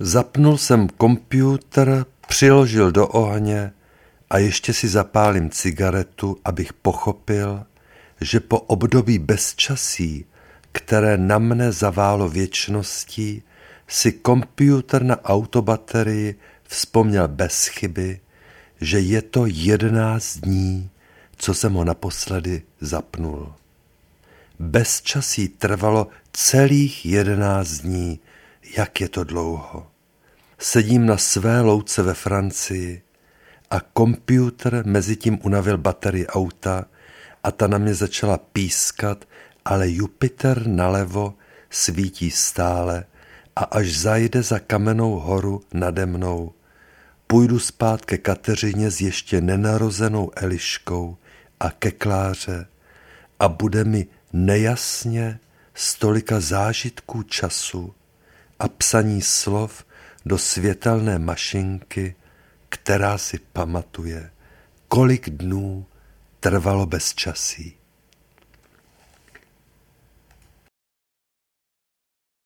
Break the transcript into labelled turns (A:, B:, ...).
A: Zapnul jsem komputer, přiložil do ohně a ještě si zapálím cigaretu, abych pochopil, že po období bezčasí, které na mne zaválo věčností, si komputer na autobaterii vzpomněl bez chyby, že je to 11 dní, co jsem ho naposledy zapnul. Bezčasí trvalo celých 11 dní, jak je to dlouho. Sedím na své louce ve Francii a komputer mezitím unavil baterii auta a ta na mě začala pískat, ale Jupiter nalevo svítí stále a až zajde za kamennou horu nade mnou, půjdu spát ke Kateřině s ještě nenarozenou Eliškou a ke Kláře a bude mi nejasně z tolika zážitků času a psaní slov do světelné mašinky, která si pamatuje, kolik dnů trvalo bezčasí.